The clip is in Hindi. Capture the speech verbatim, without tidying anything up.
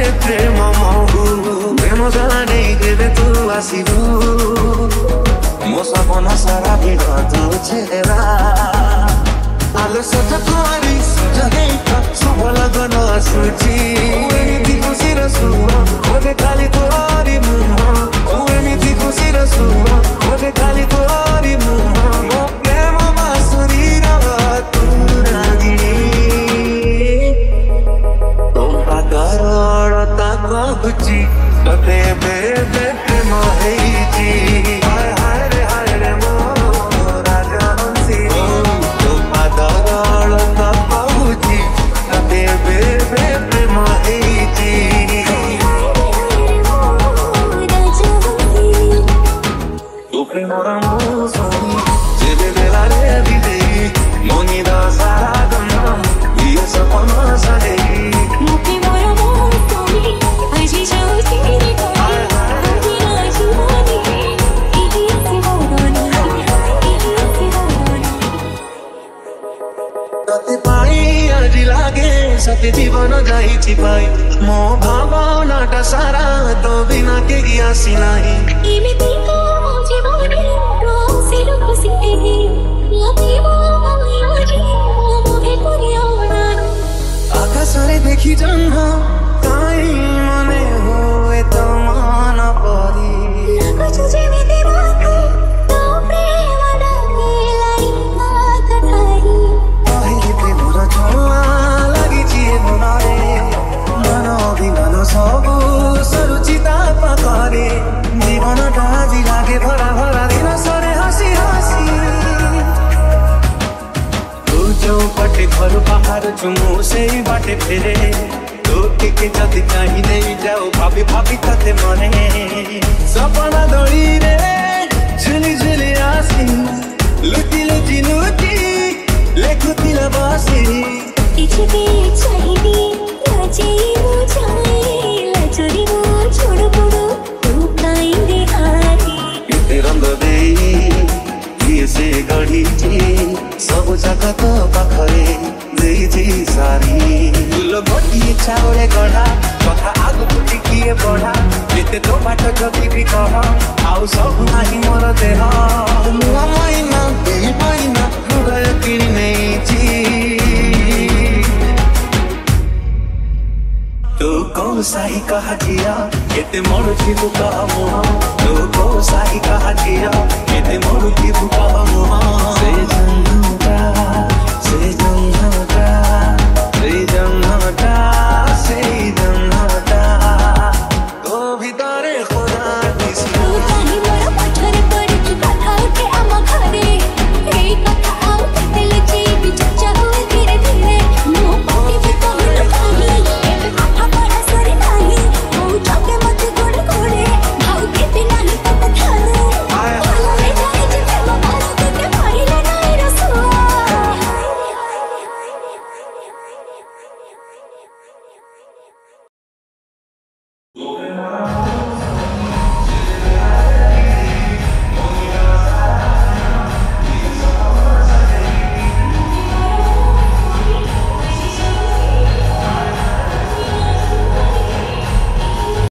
प्रेम महु प्रेम जला नहीं देवे तू आसिबू मो सपना सारा भिड़ तू चेहरा आलो सज कुआरी सजगे शुभ लगन आसुची एमिति खुशी सुर खोजे खाली तोरी मुह एमिति खुशी सुर खोजे खाली तोरी मुह मो प्रेम बांसुरी तू रागिणी तो पागलता कहुची तते बेबे प्रेम हेइची हाय हाय रे हाय रे मो राजा हंसी तो पागलता कहुची तते बेबे प्रेम हेइची तू प्रेमर मौसमी जेबे बेला रे विदे मोनिदा सारा गम ये सपना सदे सत्य जीवन जाइछि पाई मो भावनाटा सारा तो बिना के आसी नाही एमिति को जीवने रोसिल खुशी एही लाती मोजी मोहे परियावना आकाशरे देखि जन्म काई मने होए तो मान परी कुछ जेमिति बाको तो प्रेम डाकेलाई हाथ ठाई पहिले प्रेमर झोला सबु सरुचिता पाखरे जीवन टाजी लागे भरा भरा दिन सरे हसी हसी तू जो पटे घर बाहर चुमु से बाटे फेरे तू टिके जदि चाही नहीं जाओ भाभी भाभी कते मने सपना दड़ी रे झुली झुली आसी लुटी लुटी लुटी लेखुती लबासी इच्छे के चाहिए लाजे मुझे लाजरी वो छोड़ पड़ो तू काइंदे हारी इते रंग दे ये से गढ़ी जी सब जगह तो पाखरे देई जी सारी फूल गोटी चावले गढ़ा कथा आगु कुटी किए बढ़ा एते तो बाट जति भी कह आउ सब नाही मोर देह मुआ माइना देई पाइना हृदय किनी नहीं जी तू कौन साही कहा जिया केते मोर जीव का मोह तू कौन साही कहा जिया केते मोर जीव का मोह से